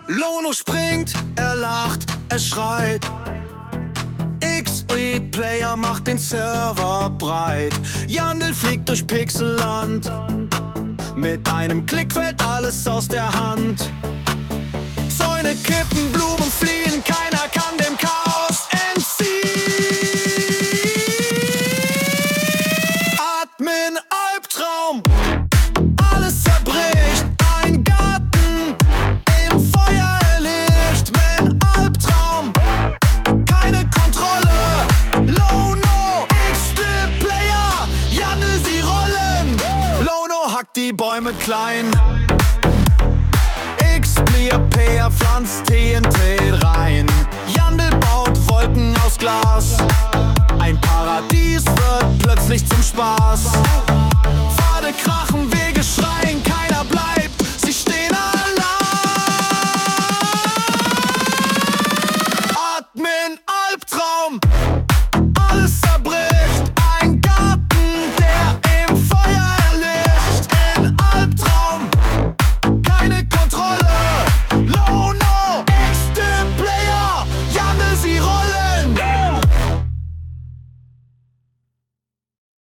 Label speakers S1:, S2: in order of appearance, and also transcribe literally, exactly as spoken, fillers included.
S1: Lono springt, er lacht, er schreit. X-Player macht den Server breit. Jandl fliegt durch Pixelland. Mit einem Klick fällt alles aus der Hand. Zäune kippen, Blumen fliehen, keiner kann dem Chaos entziehen. Admin Albtraum, alles zerbricht, ein Garten im Feuer erlischt. Mit Albtraum, keine Kontrolle. Lono, X-Player, Jandl, sie rollen. Lono hackt die Bäume klein. X-Player pflanzt T N T rein. Jandl baut Wolken aus Glas. Ein Paradies wird plötzlich zum Spaß. Pfade krachen, wir